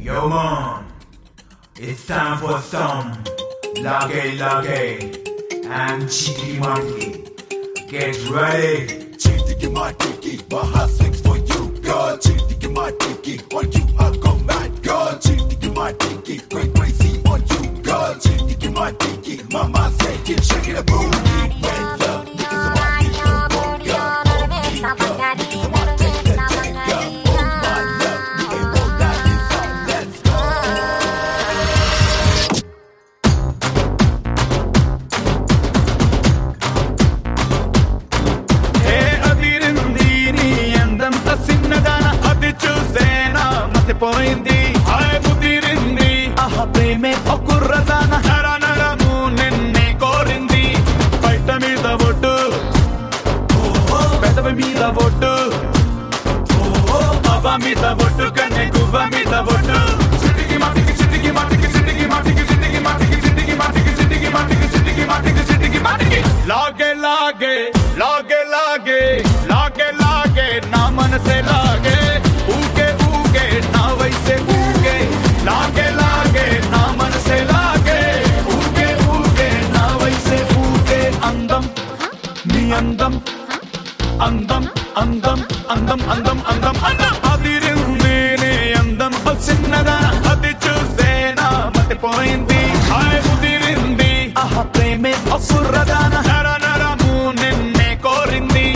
Yo man, it's time for some lage and cheeky monkey. Get ready. Cheeky monkey, my heart sings for you, girl. Cheeky monkey, on you I go mad, girl. Cheeky monkey, going crazy on you, girl. Cheeky monkey, mama say it, shake it a booty. When love niggas about it, no more, girl. Niggas about take that check, girl. Oh my love, nigga, roll that this out, let's go. పోయింది హాయ్ ముదిరింది ఆహా ప్రేమే ఒక్కుర్రదాన నర నరము నిన్నే కోరింది బయట మీద ఒట్టు పెదవి మీద ఒట్టు అవ్వ మీద ఒట్టు కన్నే గువ్వ మీద ఒట్టు సిటికి మాటికి సిటికి మాటికి సిటికి మాటికి సిటికి మాటికి సిటికి మాటికి సిటికి మాటికి సిటికి మాటికి సిటికి మాటికి లాగే లాగే లాగే లాగే లాగే లాగే నా మనసే లాగే ఊగే ఊగే నా వైసే ఊగే లాగే లాగే నా మనసే లాగే ఊగే ఊగే నా వైసే ఊగే అందం నీ అందం అందం అందం అందం అందం అందం అందం అదిరింది నీ అందం చిన్నదా అది చూస్తే నా మతిపోయింది హాయ్ ముదిరింది ఆహా ప్రేమే అసురదాన నర నరము నిన్నే కోరింది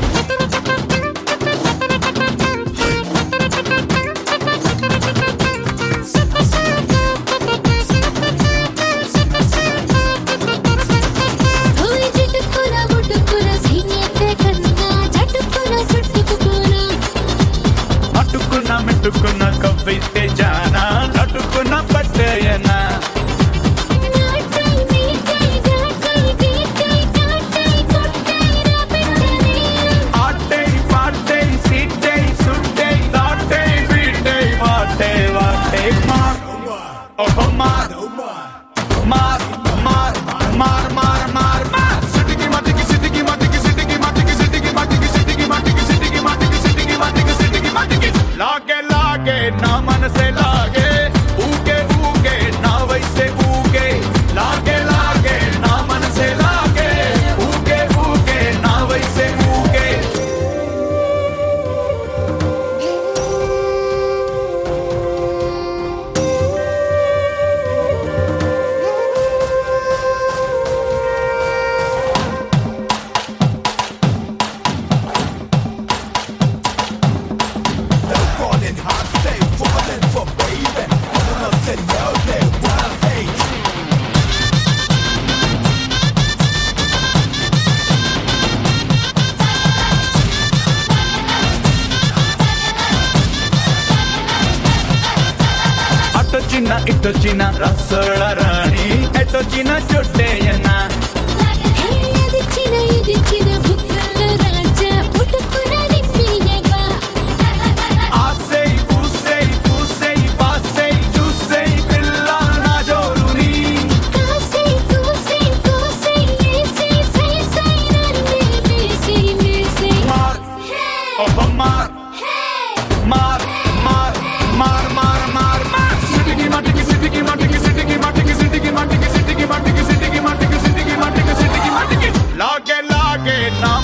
అట్టుకున్న కవ్వితే జానా అట్టుకున్న పట్టేయనా ఆటై పాటై సీటై సుట్టై దాటై బీటై వాటై వాటై మార్ ఓ మార్ మార్ మార్ మార్ మార్ మార్ మార్ సిటికి మాటికి సిటికి మాటికి సిటికి మాటికి సిటికి మాటికి సిటికి మాటికి సిటికి మాటికి సిటికి మాటికి సిటికి మాటికి లాగే లాగే నా మనసే లాగే ఊగే ఊగే నా వైసే ఊగే లాగే లాగే నా మనసే లాగే ఊగే ఊగే నా వైసే ఊగే Falling hard, say, falling for baby. I'm gonna say loudly what I say. అటొచ్చిన ఇటొచ్చిన రసోళ రాణి ఎటొచ్చిన చొట్టేయనా ఆసై పూసై పూసై పాసై చూసై పిల్ల నా జోరుని మార్ ఓ మార్ మార్ మార్ మార్ మార్ మార్ మార్ సిటికి మాటికి సిటికి మాటికి సిటికి మాటికి సిటికి మాటికి సిటికి మాటికి సిటికి మాటికి సిటికి మాటికి సిటికి మాటికి లాగే లాగే నా